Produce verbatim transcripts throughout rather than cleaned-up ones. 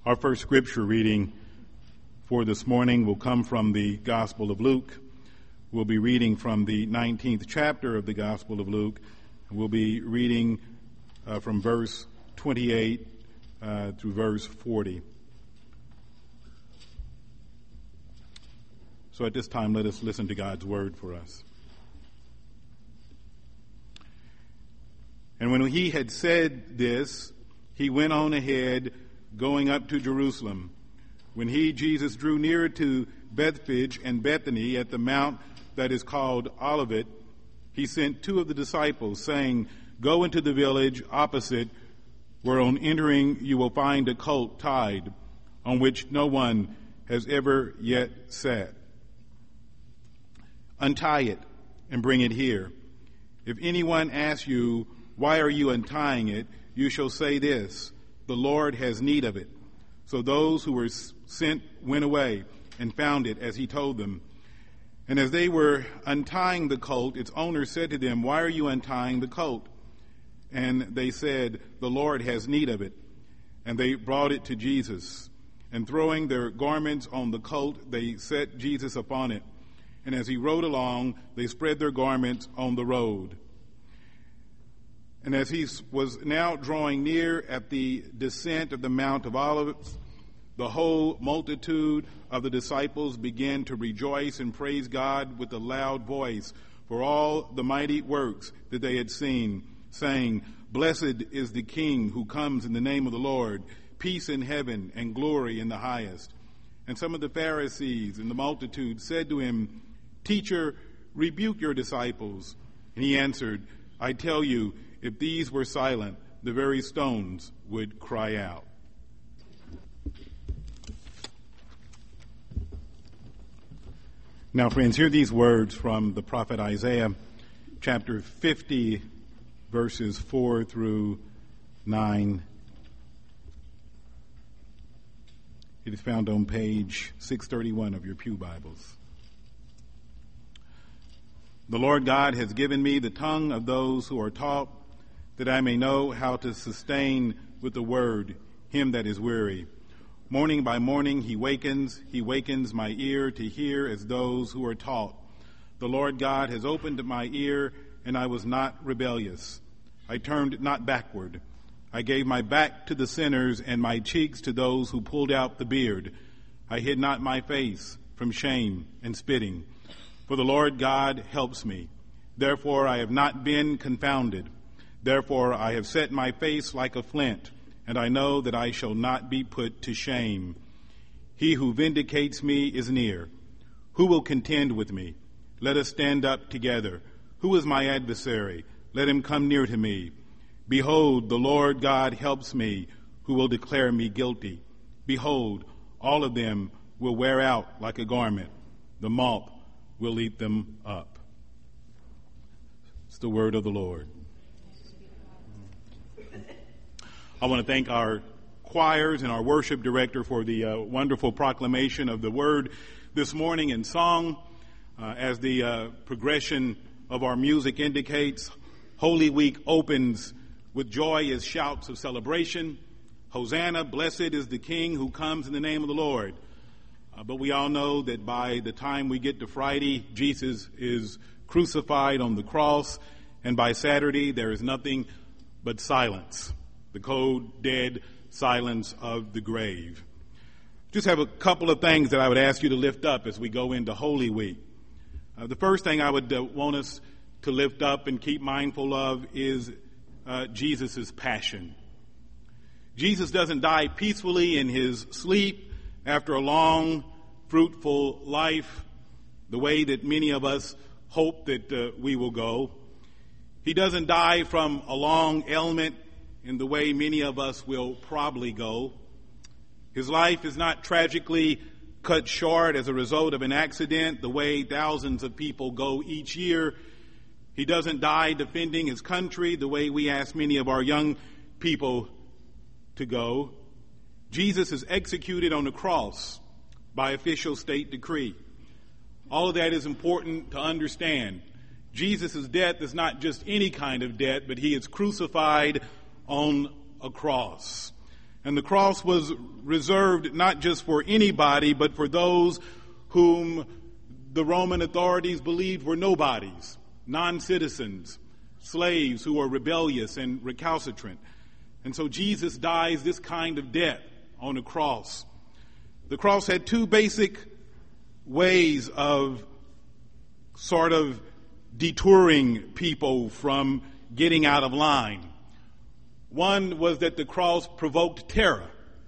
Our first scripture reading for this morning will come from the Gospel of Luke. We'll be reading from the nineteenth chapter of the Gospel of Luke. We'll be reading uh, from verse twenty-eight uh, through verse forty. So at this time, let us listen to God's word for us. And when he had said this, he went on ahead, going up to Jerusalem. When he, Jesus, drew near to Bethphage and Bethany at the mount that is called Olivet, he sent two of the disciples, saying, "Go into the village opposite, where on entering you will find a colt tied, on which no one has ever yet sat. Untie it and bring it here. If anyone asks you, 'Why are you untying it?' you shall say this, 'The Lord has need of it.'" So those who were sent went away and found it as he told them. And as they were untying the colt, its owner said to them, "Why are you untying the colt?" And they said, "The Lord has need of it." And they brought it to Jesus. And throwing their garments on the colt, they set Jesus upon it. And as he rode along, they spread their garments on the road. And as he was now drawing near at the descent of the Mount of Olives, the whole multitude of the disciples began to rejoice and praise God with a loud voice for all the mighty works that they had seen, saying, "Blessed is the King who comes in the name of the Lord, peace in heaven and glory in the highest." And some of the Pharisees and the multitude said to him, "Teacher, rebuke your disciples." And he answered, "I tell you, if these were silent, the very stones would cry out." Now, friends, hear these words from the prophet Isaiah, chapter fifty, verses four through nine. It is found on page six thirty-one of your pew Bibles. "The Lord God has given me the tongue of those who are taught, that I may know how to sustain with the word him that is weary. Morning by morning he wakens, he wakens my ear to hear as those who are taught. The Lord God has opened my ear, and I was not rebellious. I turned not backward. I gave my back to the sinners and my cheeks to those who pulled out the beard. I hid not my face from shame and spitting. For the Lord God helps me. Therefore I have not been confounded. Therefore I have set my face like a flint, and I know that I shall not be put to shame. He who vindicates me is near. Who will contend with me? Let us stand up together. Who is my adversary? Let him come near to me. Behold, the Lord God helps me. Who will declare me guilty? Behold, all of them will wear out like a garment. The moth will eat them up." It's the word of the Lord. I want to thank our choirs and our worship director for the uh, wonderful proclamation of the word this morning in song. Uh, as the uh, progression of our music indicates, Holy Week opens with joyous shouts of celebration. Hosanna, blessed is the King who comes in the name of the Lord. Uh, but we all know that by the time we get to Friday, Jesus is crucified on the cross, and by Saturday there is nothing but silence. The cold, dead silence of the grave. Just have a couple of things that I would ask you to lift up as we go into Holy Week. Uh, the first thing I would uh, want us to lift up and keep mindful of is uh, Jesus' passion. Jesus doesn't die peacefully in his sleep after a long, fruitful life, the way that many of us hope that uh, we will go. He doesn't die from a long ailment in the way many of us will probably go. His life is not tragically cut short as a result of an accident, the way thousands of people go each year. He doesn't die defending his country the way we ask many of our young people to go. Jesus is executed on the cross by official state decree. All of that is important to understand. Jesus' death is not just any kind of death, but he is crucified on a cross. And the cross was reserved not just for anybody, but for those whom the Roman authorities believed were nobodies, non-citizens, slaves who were rebellious and recalcitrant. And so Jesus dies this kind of death on the cross. The cross had two basic ways of sort of detouring people from getting out of line. One was that the cross provoked terror.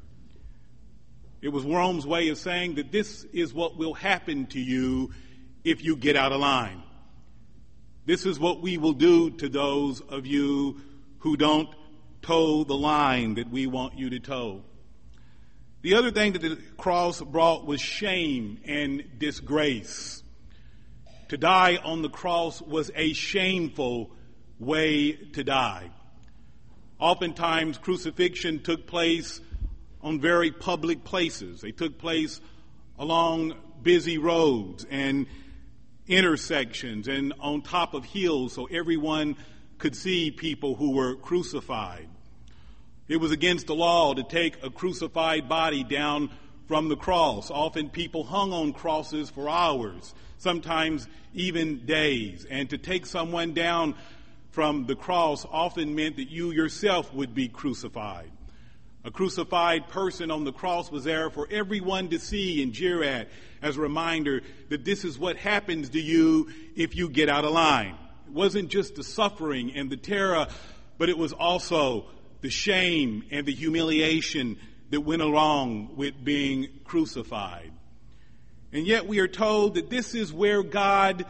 It was Rome's way of saying that this is what will happen to you if you get out of line. This is what we will do to those of you who don't toe the line that we want you to toe. The other thing that the cross brought was shame and disgrace. To die on the cross was a shameful way to die. Oftentimes, crucifixion took place on very public places. They took place along busy roads and intersections and on top of hills so everyone could see people who were crucified. It was against the law to take a crucified body down from the cross. Often people hung on crosses for hours, sometimes even days. And to take someone down from the cross often meant that you yourself would be crucified. A crucified person on the cross was there for everyone to see and jeer at as a reminder that this is what happens to you if you get out of line. It wasn't just the suffering and the terror, but it was also the shame and the humiliation that went along with being crucified. And yet we are told that this is where God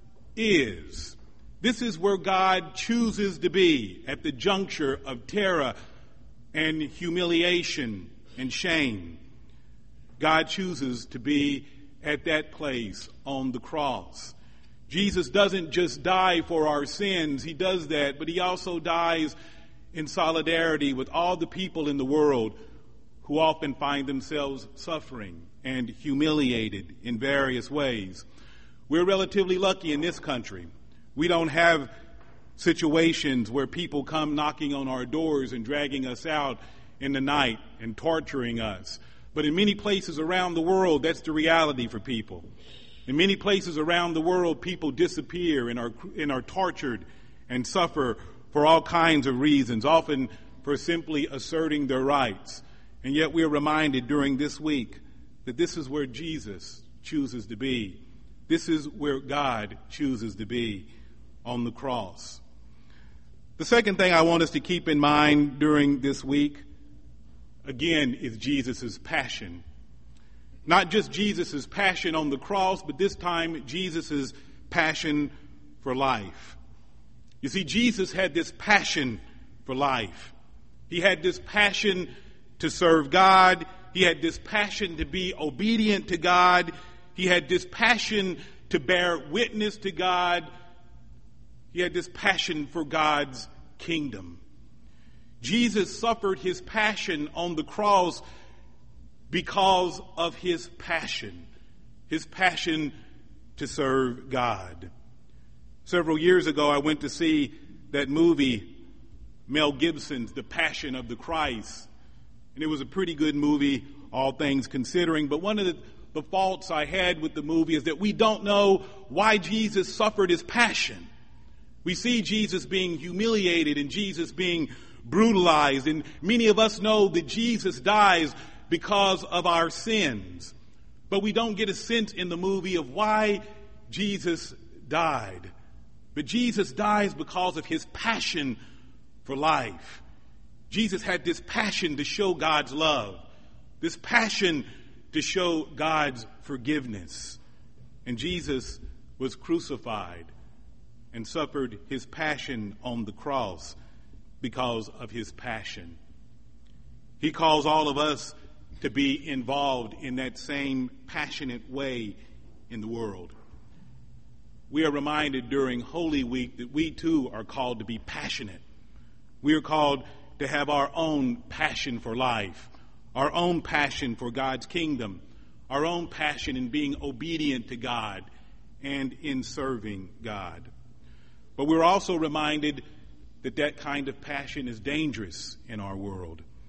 is. This is where God chooses to be at the juncture of terror and humiliation and shame. God chooses to be at that place on the cross. Jesus doesn't just die for our sins. He does that, but he also dies in solidarity with all the people in the world who often find themselves suffering and humiliated in various ways. We're relatively lucky in this country. We don't have situations where people come knocking on our doors and dragging us out in the night and torturing us. But in many places around the world, that's the reality for people. In many places around the world, people disappear and are, and are tortured and suffer for all kinds of reasons, often for simply asserting their rights. And yet we are reminded during this week that this is where Jesus chooses to be. This is where God chooses to be, on the cross. The second thing I want us to keep in mind during this week, again, is Jesus' passion. Not just Jesus' passion on the cross, but this time Jesus' passion for life. You see, Jesus had this passion for life. He had this passion to serve God. He had this passion to be obedient to God. He had this passion to bear witness to God. He had this passion for God's kingdom. Jesus suffered his passion on the cross because of his passion, his passion to serve God. Several years ago, I went to see that movie, Mel Gibson's The Passion of the Christ. And it was a pretty good movie, all things considering. But one of the, the faults I had with the movie is that we don't know why Jesus suffered his passion. We see Jesus being humiliated and Jesus being brutalized. And many of us know that Jesus dies because of our sins. But we don't get a sense in the movie of why Jesus died. But Jesus dies because of his passion for life. Jesus had this passion to show God's love, this passion to show God's forgiveness. And Jesus was crucified and suffered his passion on the cross because of his passion. He calls all of us to be involved in that same passionate way in the world. We are reminded during Holy Week that we too are called to be passionate. We are called to have our own passion for life, our own passion for God's kingdom, our own passion in being obedient to God and in serving God. But we're also reminded that that kind of passion is dangerous in our world.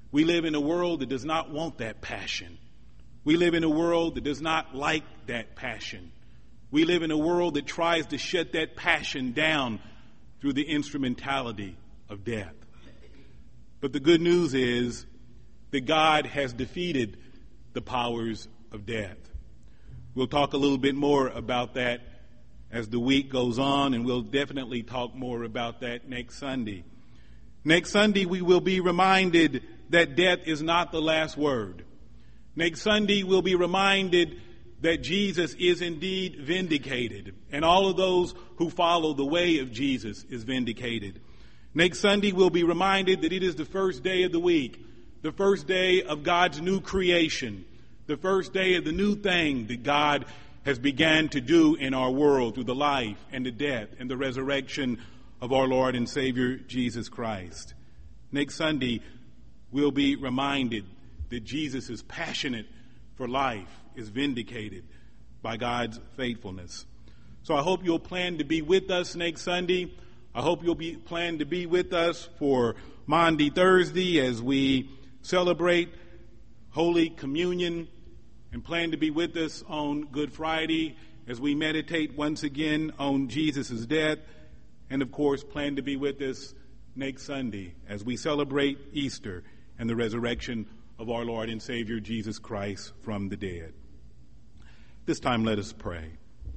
We live in a world that does not want that passion. We live in a world that does not like that passion. We live in a world that tries to shut that passion down through the instrumentality of death. But the good news is that God has defeated the powers of death. We'll talk a little bit more about that as the week goes on, and we'll definitely talk more about that next Sunday. Next Sunday, we will be reminded that death is not the last word. Next Sunday, we'll be reminded that Jesus is indeed vindicated, and all of those who follow the way of Jesus is vindicated. Next Sunday, we'll be reminded that it is the first day of the week, the first day of God's new creation, the first day of the new thing that God has began to do in our world through the life and the death and the resurrection of our Lord and Savior, Jesus Christ. Next Sunday, we'll be reminded that Jesus is passionate for life, is vindicated by God's faithfulness. So I hope you'll plan to be with us next Sunday. I hope you'll be plan to be with us for Maundy Thursday as we celebrate Holy Communion, and plan to be with us on Good Friday as we meditate once again on Jesus' death, and of course plan to be with us next Sunday as we celebrate Easter and the resurrection of our Lord and Savior Jesus Christ from the dead. This time let us pray.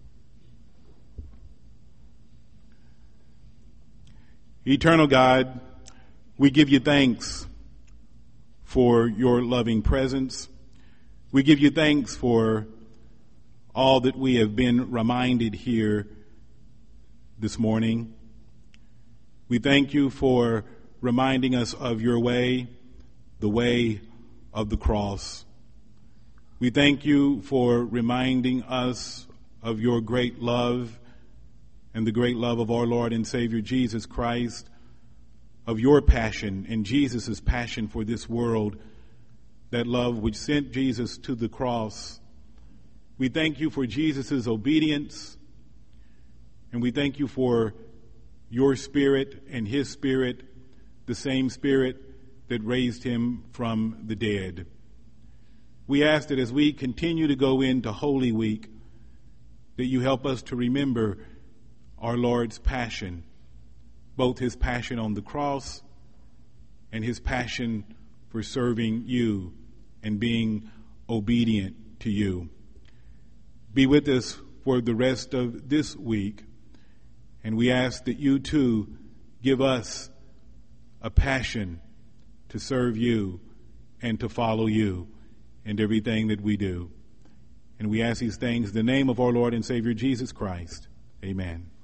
Eternal God, we give you thanks for your loving presence. We give you thanks for all that we have been reminded here this morning. We thank you for reminding us of your way, the way of the cross. We thank you for reminding us of your great love and the great love of our Lord and Savior Jesus Christ, of your passion and Jesus' passion for this world, that love which sent Jesus to the cross. We thank you for Jesus' obedience, and we thank you for your Spirit and his Spirit, the same Spirit that raised him from the dead. We ask that as we continue to go into Holy Week, that you help us to remember our Lord's passion, both his passion on the cross and his passion for serving you and being obedient to you. Be with us for the rest of this week, and we ask that you too give us a passion to serve you and to follow you in everything that we do. And we ask these things in the name of our Lord and Savior Jesus Christ. Amen.